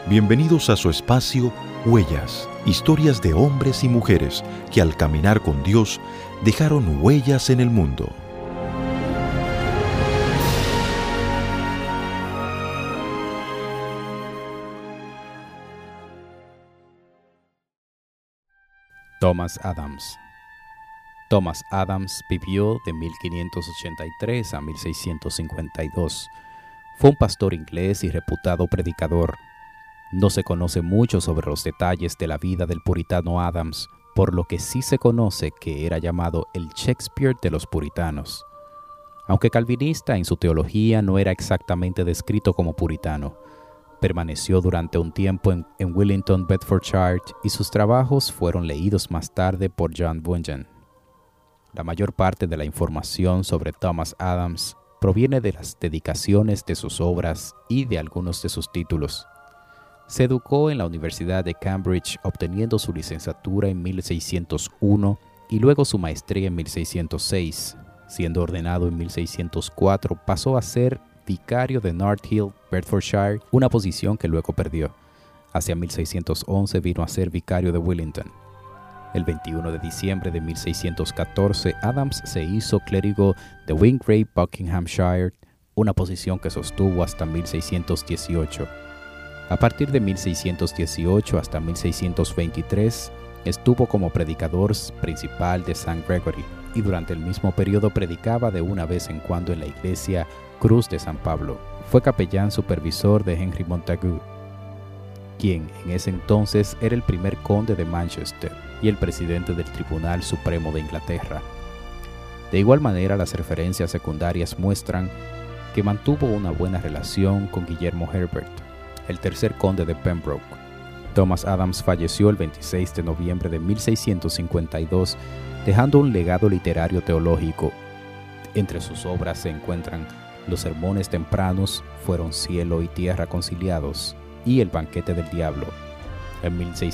Bienvenidos a su espacio Huellas, historias de hombres y mujeres que al caminar con Dios dejaron huellas en el mundo. Thomas Adams. Thomas Adams vivió de 1583 a 1652. Fue un pastor inglés y reputado predicador. No se conoce mucho sobre los detalles de la vida del puritano Adams, por lo que sí se conoce que era llamado el Shakespeare de los puritanos. Aunque calvinista en su teología, no era exactamente descrito como puritano. Permaneció durante un tiempo en Wellington, Bedfordshire, y sus trabajos fueron leídos más tarde por John Bunyan. La mayor parte de la información sobre Thomas Adams proviene de las dedicaciones de sus obras y de algunos de sus títulos. Se educó en la Universidad de Cambridge, obteniendo su licenciatura en 1601 y luego su maestría en 1606. Siendo ordenado en 1604, pasó a ser vicario de North Hill, Bedfordshire, una posición que luego perdió. Hacia 1611 vino a ser vicario de Wellington. El 21 de diciembre de 1614, Adams se hizo clérigo de Wingrave, Buckinghamshire, una posición que sostuvo hasta 1618. A partir de 1618 hasta 1623, estuvo como predicador principal de St. Gregory y durante el mismo periodo predicaba de una vez en cuando en la iglesia Cruz de San Pablo. Fue capellán supervisor de Henry Montagu, quien en ese entonces era el primer conde de Manchester y el presidente del Tribunal Supremo de Inglaterra. De igual manera, las referencias secundarias muestran que mantuvo una buena relación con Guillermo Herbert, el tercer conde de Pembroke. Thomas Adams falleció el 26 de noviembre de 1652, dejando un legado literario teológico. Entre sus obras se encuentran Los sermones tempranos, Fueron cielo y tierra conciliados, y El banquete del diablo. En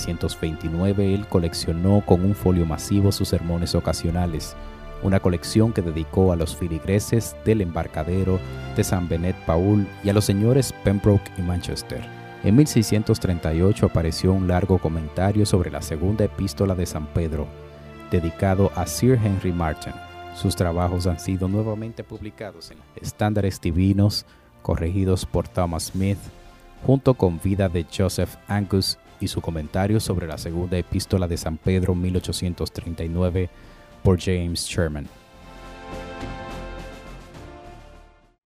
1629 él coleccionó con un folio masivo sus sermones ocasionales, una colección que dedicó a los feligreses del embarcadero de San Benet Paul y a los señores Pembroke y Manchester. En 1638 apareció un largo comentario sobre la segunda epístola de San Pedro, dedicado a Sir Henry Marten. Sus trabajos han sido nuevamente publicados en Estándares Divinos, corregidos por Thomas Smith, junto con Vida de Joseph Angus y su comentario sobre la segunda epístola de San Pedro 1839 por James Sherman.